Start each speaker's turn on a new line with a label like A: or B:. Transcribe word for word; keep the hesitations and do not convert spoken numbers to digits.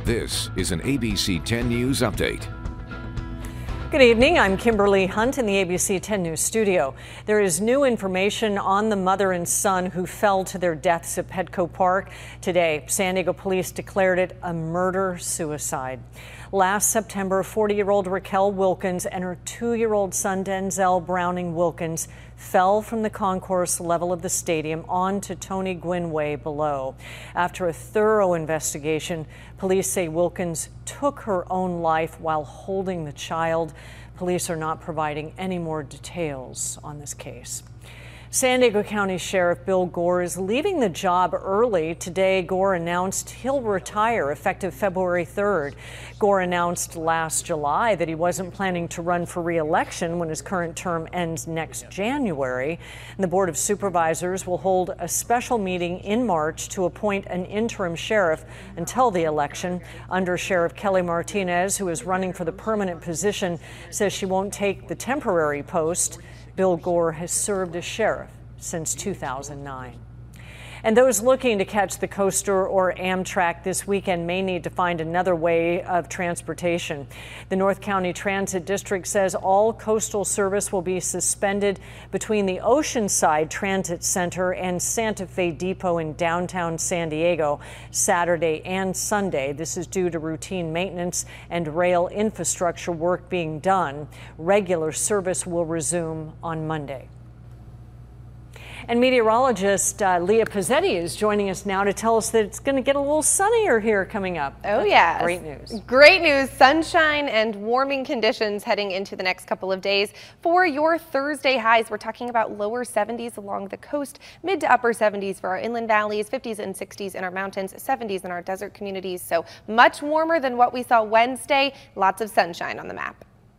A: This is an A B C ten News update.
B: Good evening. I'm Kimberly Hunt in the A B C ten News studio. There is new information on the mother and son who fell to their deaths at Petco Park. Today, San Diego police declared it a murder-suicide. Last September, forty-year-old Raquel Wilkins and her two-year-old son Denzel Browning Wilkins fell from the concourse level of the stadium onto Tony Gwynn Way below. After a thorough investigation, police say Wilkins took her own life while holding the child. Police are not providing any more details on this case. San Diego County Sheriff Bill Gore is leaving the job early. Today, Gore announced he'll retire effective February third. Gore announced last July that he wasn't planning to run for re-election when his current term ends next January. And the Board of Supervisors will hold a special meeting in March to appoint an interim sheriff until the election. Under Sheriff Kelly Martinez, who is running for the permanent position, says she won't take the temporary post. Bill Gore has served as sheriff since two thousand nine. And those looking to catch the coaster or Amtrak this weekend may need to find another way of transportation. The North County Transit District says all coastal service will be suspended between the Oceanside Transit Center and Santa Fe Depot in downtown San Diego Saturday and Sunday. This is due to routine maintenance and rail infrastructure work being done. Regular service will resume on Monday. And meteorologist uh, Leah Pizzetti is joining us now to tell us that it's going to get a little sunnier here coming up.
C: Oh, yeah.
B: Great news.
C: Great news. Sunshine and warming conditions heading into the next couple of days. For your Thursday highs, we're talking about lower seventies along the coast, mid to upper seventies for our inland valleys, fifties and sixties in our mountains, seventies in our desert communities. So much warmer than what we saw Wednesday. Lots of sunshine on the map.